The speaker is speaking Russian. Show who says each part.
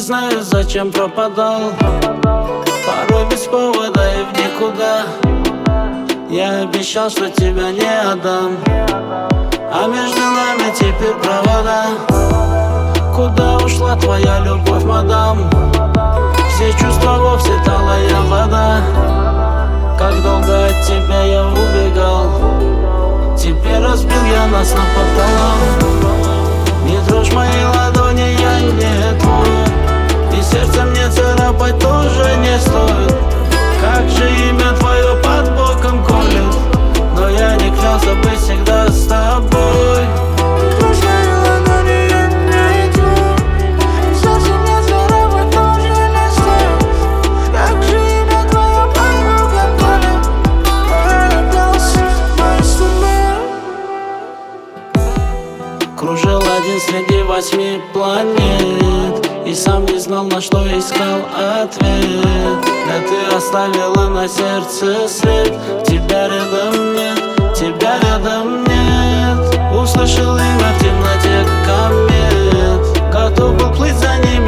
Speaker 1: знаю, зачем пропадал, порой без повода и в никуда. Я обещал, что тебя не отдам, а между нами теперь провода. Куда ушла твоя любовь, мадам? Все чувства вовсе талая вода. Как долго от тебя я убегал, теперь разбил я нас напополам. Не трожь мои ладони, я не твой, и сердце мне царапать тоже не стоит. Как же имя твое под боком колет, но я не клялся быть всегда с тобой. Кружил один среди 8 планет, и сам не знал, на что искал ответ. Да ты оставила на сердце след, тебя рядом нет, тебя рядом нет. Услышал имя в темноте комет, готов был плыть за ним